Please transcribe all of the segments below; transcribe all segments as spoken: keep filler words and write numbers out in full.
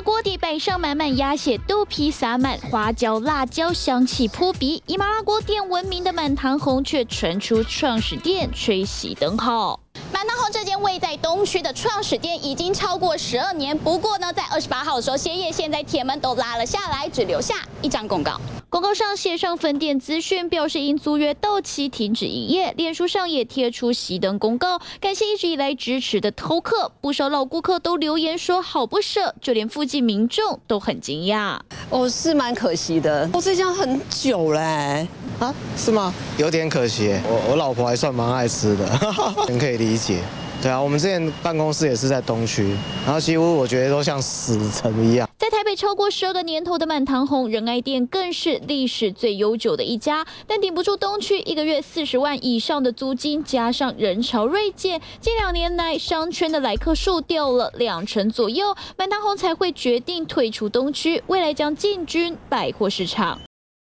的锅底摆上满满鸭血，豆皮撒满花椒、辣椒，香气扑鼻。以麻辣锅店闻名的满堂红，却传出创始店吹熄灯号。 满堂红这间位在东区的创始店已经超过十二年，不过呢，在二十八号的时候，歇业，现在铁门都拉了下来，只留下一张公告。 公告上写上分店资讯，表示因租约到期停止营业。脸书上也贴出熄灯公告，感谢一直以来支持的饕客。不少老顾客都留言说好不舍，就连附近民众都很惊讶。 哦，是蛮可惜的。哦，这家很久嘞。 啊，是吗？有点可惜。我我老婆还算蛮爱吃的，很可以理解。 对啊，我们之前办公室也是在东区，然后几乎我觉得都像死城一样。 在台北超过十二个年头的满堂红仁爱店，更是历史最悠久的一家，但顶不住东区一个月四十万以上的租金，加上人潮锐减，近两年来商圈的来客数掉了两成左右，满堂红才会决定退出东区，未来将进军百货市场。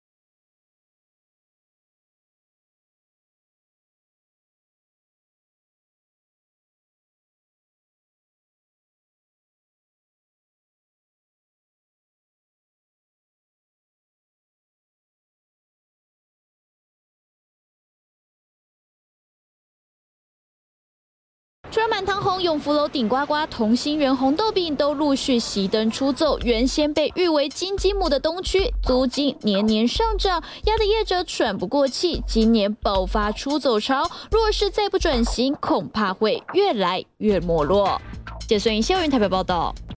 除了满堂红、永福楼、顶呱呱、同心圆红豆饼都陆续熄灯出走，原先被誉为金鸡母的东区，租金年年上涨，压得业者喘不过气。今年爆发出走潮，若是再不转型，恐怕会越来越没落。谢孙颖、谢云台北报道。